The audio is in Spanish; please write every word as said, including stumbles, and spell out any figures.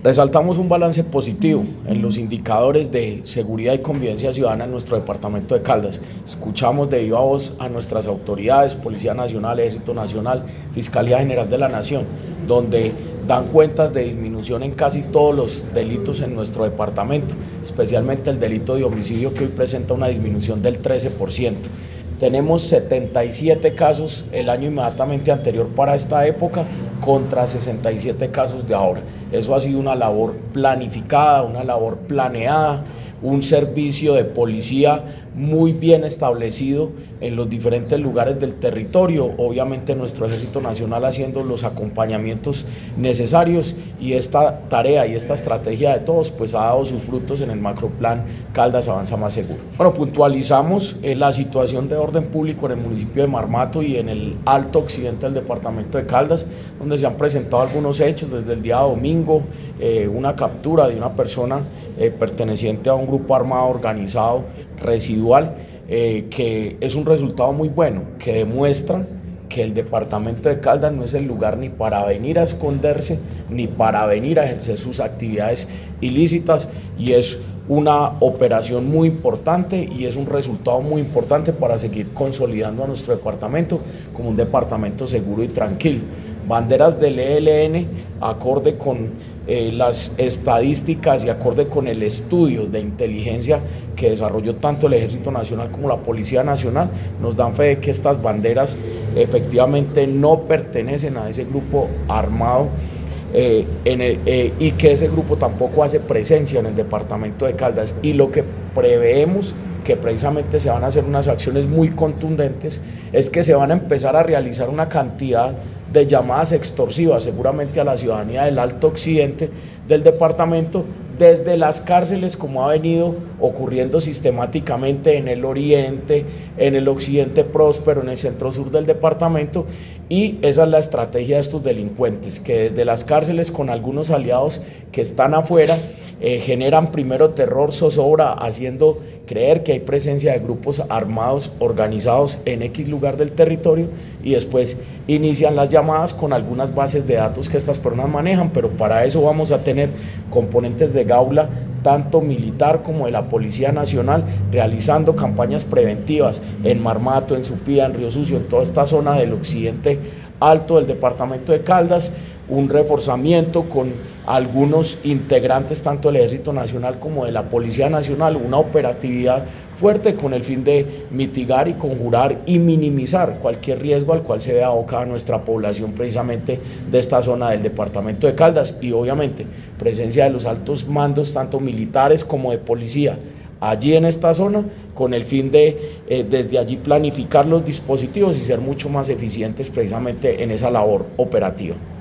Resaltamos un balance positivo en los indicadores de seguridad y convivencia ciudadana en nuestro departamento de Caldas. Escuchamos de viva voz a nuestras autoridades, Policía Nacional, Ejército Nacional, Fiscalía General de la Nación, donde dan cuentas de disminución en casi todos los delitos en nuestro departamento, especialmente el delito de homicidio, que hoy presenta una disminución del trece por ciento. Tenemos setenta y siete casos el año inmediatamente anterior para esta época contra sesenta y siete casos de ahora. Eso ha sido una labor planificada, una labor planeada, un servicio de policía muy bien establecido en los diferentes lugares del territorio, obviamente nuestro Ejército Nacional haciendo los acompañamientos necesarios, y esta tarea y esta estrategia de todos pues ha dado sus frutos en el macroplan Caldas Avanza Más Seguro. Bueno, puntualizamos eh, la situación de orden público en el municipio de Marmato y en el alto occidente del departamento de Caldas, donde se han presentado algunos hechos desde el día domingo, eh, una captura de una persona eh, perteneciente a un grupo armado organizado residual, eh, que es un resultado muy bueno, que demuestra que el departamento de Caldas no es el lugar ni para venir a esconderse, ni para venir a ejercer sus actividades ilícitas, y es una operación muy importante y es un resultado muy importante para seguir consolidando a nuestro departamento como un departamento seguro y tranquilo. Banderas del E L N, acorde con eh, las estadísticas y acorde con el estudio de inteligencia que desarrolló tanto el Ejército Nacional como la Policía Nacional, nos dan fe de que estas banderas efectivamente no pertenecen a ese grupo armado, Eh, en el, eh, y que ese grupo tampoco hace presencia en el departamento de Caldas, y lo que preveemos que precisamente se van a hacer unas acciones muy contundentes es que se van a empezar a realizar una cantidad de llamadas extorsivas seguramente a la ciudadanía del alto occidente del departamento desde las cárceles, como ha venido ocurriendo sistemáticamente en el oriente, en el occidente próspero, en el centro sur del departamento, y esa es la estrategia de estos delincuentes, que desde las cárceles, con algunos aliados que están afuera, eh, generan primero terror, zozobra, haciendo creer que hay presencia de grupos armados organizados en X lugar del territorio, y después inician las llamadas con algunas bases de datos que estas personas manejan, pero para eso vamos a tener componentes de Gaula, tanto militar como de la Policía Nacional, realizando campañas preventivas en Marmato, en Supía, en Río Sucio, en toda esta zona del occidente alto del departamento de Caldas, un reforzamiento con algunos integrantes tanto del Ejército Nacional como de la Policía Nacional, una operatividad fuerte con el fin de mitigar y conjurar y minimizar cualquier riesgo al cual se vea abocada nuestra población precisamente de esta zona del departamento de Caldas, y obviamente presencia de los altos mandos tanto militares como de policía allí en esta zona, con el fin de eh, desde allí planificar los dispositivos y ser mucho más eficientes precisamente en esa labor operativa.